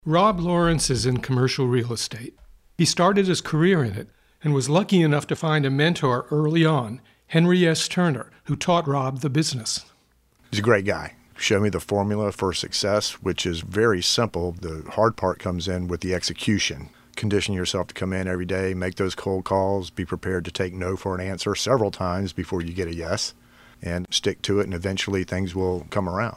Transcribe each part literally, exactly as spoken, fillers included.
Rob Lawrence is in commercial real estate. He started his career in it and was lucky enough to find a mentor early on, Henry S. Turner, who taught Rob the business. He's a great guy. Showed me the formula for success, which is very simple. The hard part comes in with the execution. Condition yourself to come in every day, make those cold calls, be prepared to take no for an answer several times before you get a yes, and stick to it, and eventually things will come around.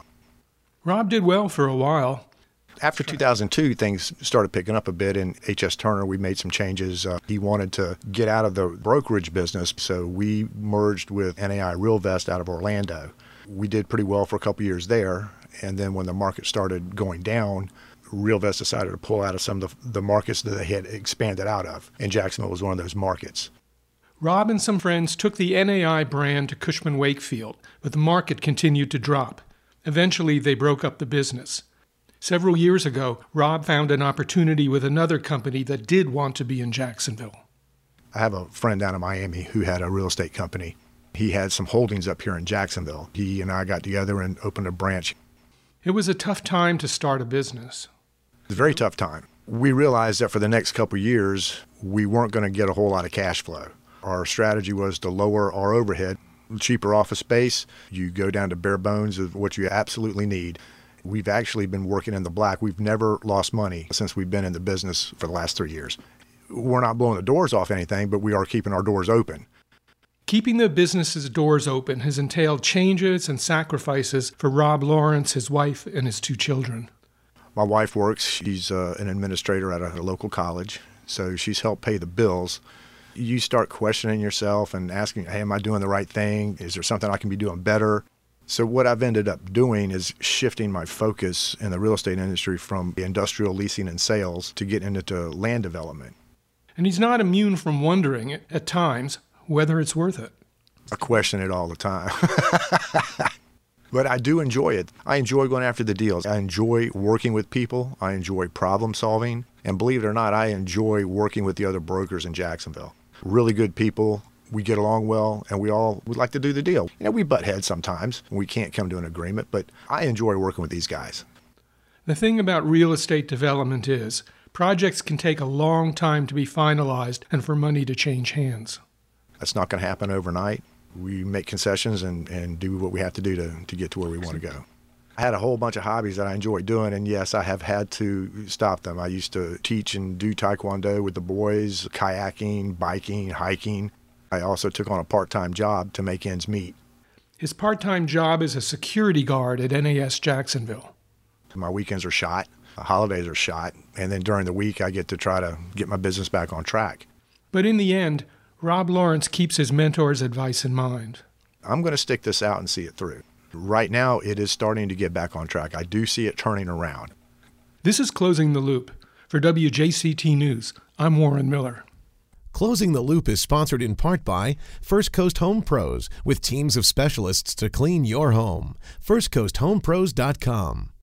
Rob did well for a while. After two thousand two, things started picking up a bit in H S. Turner. We made some changes. Uh, he wanted to get out of the brokerage business, so we merged with N A I RealVest out of Orlando. We did pretty well for a couple years there, and then when the market started going down, RealVest decided to pull out of some of the, the markets that they had expanded out of, and Jacksonville was one of those markets. Rob and some friends took the N A I brand to Cushman Wakefield, but the market continued to drop. Eventually, they broke up the business. Several years ago, Rob found an opportunity with another company that did want to be in Jacksonville. I have a friend down in Miami who had a real estate company. He had some holdings up here in Jacksonville. He and I got together and opened a branch. It was a tough time to start a business. It was a very tough time. We realized that for the next couple of years, we weren't going to get a whole lot of cash flow. Our strategy was to lower our overhead. Cheaper office space, you go down to bare bones of what you absolutely need. We've actually been working in the black. We've never lost money since we've been in the business for the last three years. We're not blowing the doors off anything, but we are keeping our doors open. Keeping the business's doors open has entailed changes and sacrifices for Rob Lawrence, his wife, and his two children. My wife works. She's uh, an administrator at a, a local college, so she's helped pay the bills. You start questioning yourself and asking, hey, am I doing the right thing? Is there something I can be doing better? So what I've ended up doing is shifting my focus in the real estate industry from industrial leasing and sales to get into land development. And he's not immune from wondering, at times, whether it's worth it. I question it all the time. But I do enjoy it. I enjoy going after the deals. I enjoy working with people. I enjoy problem solving. And believe it or not, I enjoy working with the other brokers in Jacksonville. Really good people. We get along well, and we all would like to do the deal. You know, we butt heads sometimes. We can't come to an agreement, but I enjoy working with these guys. The thing about real estate development is projects can take a long time to be finalized and for money to change hands. That's not going to happen overnight. We make concessions and, and do what we have to do to, to get to where we want to go. I had a whole bunch of hobbies that I enjoy doing, and yes, I have had to stop them. I used to teach and do taekwondo with the boys, kayaking, biking, hiking. I also took on a part-time job to make ends meet. His part-time job is a security guard at N A S Jacksonville. My weekends are shot, holidays are shot, and then during the week I get to try to get my business back on track. But in the end, Rob Lawrence keeps his mentor's advice in mind. I'm going to stick this out and see it through. Right now, it is starting to get back on track. I do see it turning around. This is Closing the Loop. For W J C T News, I'm Warren Miller. Closing the Loop is sponsored in part by First Coast Home Pros, with teams of specialists to clean your home. first coast home pros dot com.